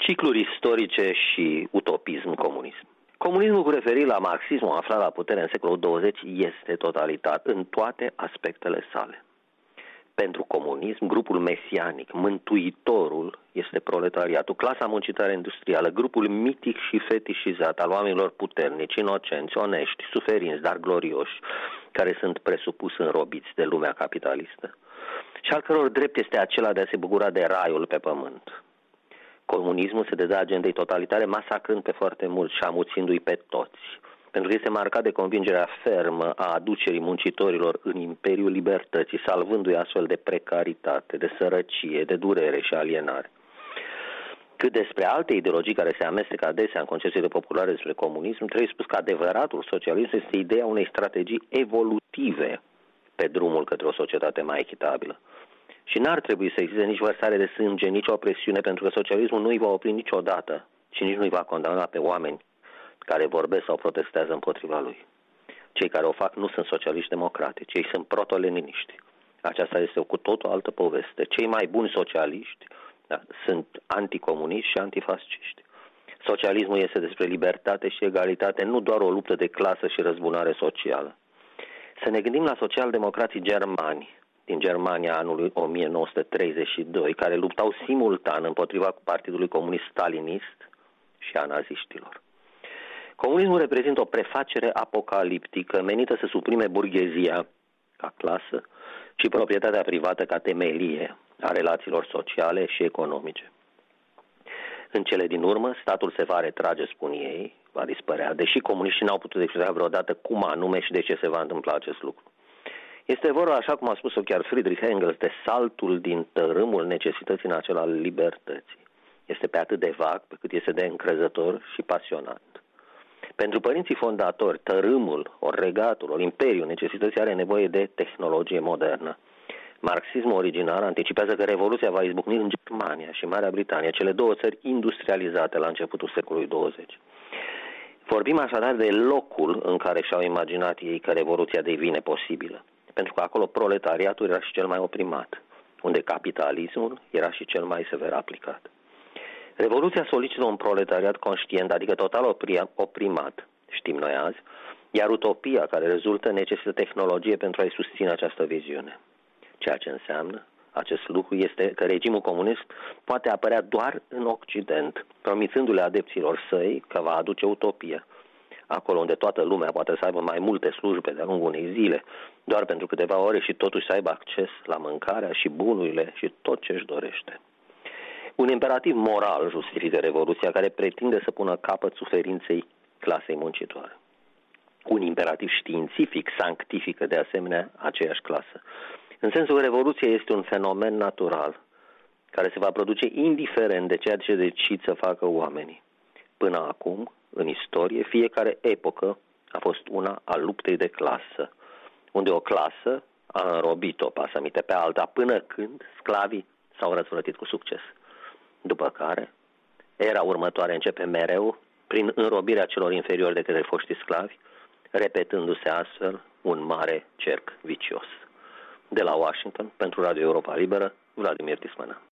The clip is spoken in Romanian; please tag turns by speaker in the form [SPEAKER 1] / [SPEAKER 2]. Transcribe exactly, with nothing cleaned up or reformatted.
[SPEAKER 1] Cicluri istorice și utopism comunism. Comunismul, cu referire la marxismul aflat la putere în secolul douăzeci, este totalitar în toate aspectele sale. Pentru comunism, grupul mesianic, mântuitorul, este proletariatul, clasa muncitoare industrială, grupul mitic și fetișizat al oamenilor puternici, inocenți, onești, suferinți, dar glorioși, care sunt presupus înrobiți de lumea capitalistă și al căror drept este acela de a se bucura de raiul pe pământ. Comunismul se deda agendei totalitare, masacrând pe foarte mulți și amuțindu-i pe toți, pentru că este marcat de convingerea fermă a aducerii muncitorilor în imperiul libertății, salvându-i astfel de precaritate, de sărăcie, de durere și alienare. Cât despre alte ideologii care se amestecă adesea în concepțiile populare despre comunism, trebuie spus că adevăratul socialism este ideea unei strategii evolutive pe drumul către o societate mai echitabilă. Și n-ar trebui să existe nici vărsare de sânge, nici o presiune, pentru că socialismul nu îi va opri niciodată și nici nu îi va condamna pe oameni care vorbesc sau protestează împotriva lui. Cei care o fac nu sunt socialiști democratici, ei sunt proto-leniniști. Aceasta este cu tot o altă poveste. Cei mai buni socialiști, da, sunt anticomuniști și antifasciști. Socialismul este despre libertate și egalitate, nu doar o luptă de clasă și răzbunare socială. Să ne gândim la socialdemocrații germani din Germania anului o mie nouă sute treizeci și doi, care luptau simultan împotriva Partidului Comunist Stalinist și a naziștilor. Comunismul reprezintă o prefacere apocaliptică menită să suprime burghezia ca clasă și proprietatea privată ca temelie a relațiilor sociale și economice. În cele din urmă, statul se va retrage, spun ei, va dispărea, deși comuniștii n-au putut explica vreodată cum anume și de ce se va întâmpla acest lucru. Este vorba, așa cum a spus-o chiar Friedrich Engels, de saltul din tărâmul necesității în acela al libertății. Este pe atât de vag, pe cât este de încrezător și pasionat. Pentru părinții fondatori, tărâmul, ori regatul, ori imperiul necesității are nevoie de tehnologie modernă. Marxismul original anticipează că Revoluția va izbucni în Germania și Marea Britanie, cele două țări industrializate la începutul secolului douăzeci. Vorbim așadar de locul în care și-au imaginat ei că Revoluția devine posibilă, pentru că acolo proletariatul era și cel mai oprimat, unde capitalismul era și cel mai sever aplicat. Revoluția solicită un proletariat conștient, adică total oprimat, știm noi azi, iar utopia care rezultă necesită tehnologie pentru a-i susține această viziune. Ceea ce înseamnă acest lucru este că regimul comunist poate apărea doar în Occident, promițându-le adepților săi că va aduce utopia. Acolo unde toată lumea poate să aibă mai multe slujbe de-a lungul unei zile, doar pentru câteva ore și totuși să aibă acces la mâncarea și bunurile și tot ce își dorește. Un imperativ moral justifică Revoluția, care pretinde să pună capăt suferinței clasei muncitoare. Un imperativ științific sanctifică de asemenea aceeași clasă. În sensul că Revoluția este un fenomen natural care se va produce indiferent de ceea ce decid să facă oamenii. Până acum, în istorie, fiecare epocă a fost una a luptei de clasă, unde o clasă a înrobit-o pasămite pe alta până când sclavii s-au răzvrătit cu succes. După care, era următoare începe mereu prin înrobirea celor inferiori de către foștii sclavi, repetându-se astfel un mare cerc vicios. De la Washington, pentru Radio Europa Liberă, Vladimir Tismana.